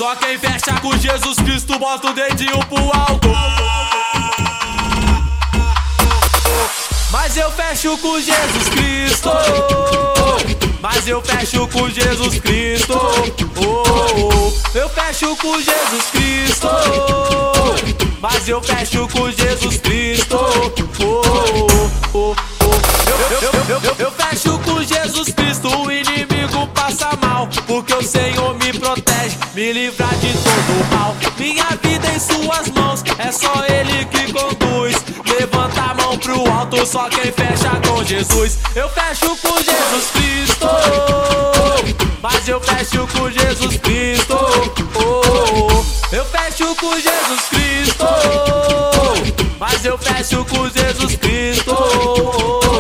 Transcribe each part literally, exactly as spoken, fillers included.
Só quem fecha com Jesus Cristo bota o dedinho pro alto. Mas eu fecho com Jesus Cristo. Mas eu fecho com Jesus Cristo. Oh, oh. Eu fecho com Jesus Cristo. Mas eu fecho com Jesus Cristo. Oh, oh, oh, oh. Eu, eu, eu, eu, eu fecho com Jesus Cristo. O inimigo passa mal, porque o Senhor me protege, me livra de todo o mal. Minha vida em suas mãos, é só Ele que conduz. Levanta a mão pro alto, só quem fecha com Jesus. Eu fecho com Jesus Cristo. Mas eu fecho com Jesus Cristo. Oh, oh. Eu fecho com Jesus Cristo. Mas eu fecho com Jesus Cristo. Oh, oh.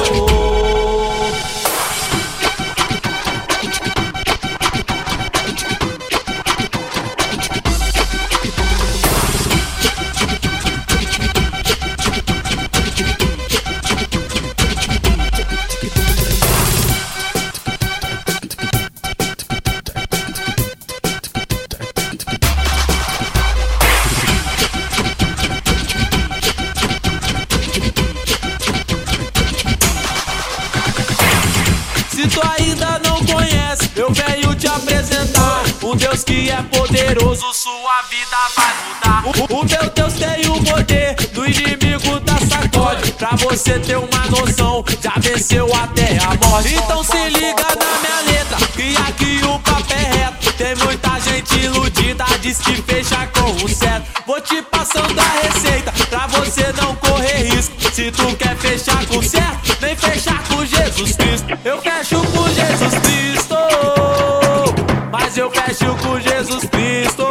Se tu ainda não conhece, eu venho te apresentar um Deus que é poderoso, sua vida vai mudar. O, o meu Deus tem o poder do inimigo da sacode. Pra você ter uma noção, já venceu até a morte. Então se liga na minha letra, que aqui o papo é reto. Tem muita gente iludida, diz que fecha com o certo. Vou te passando a receita, pra você não correr risco. Se tu quer fechar com o certo, vem fechar com Jesus Cristo. Eu fecho com Jesus Cristo, mas eu fecho com Jesus Cristo.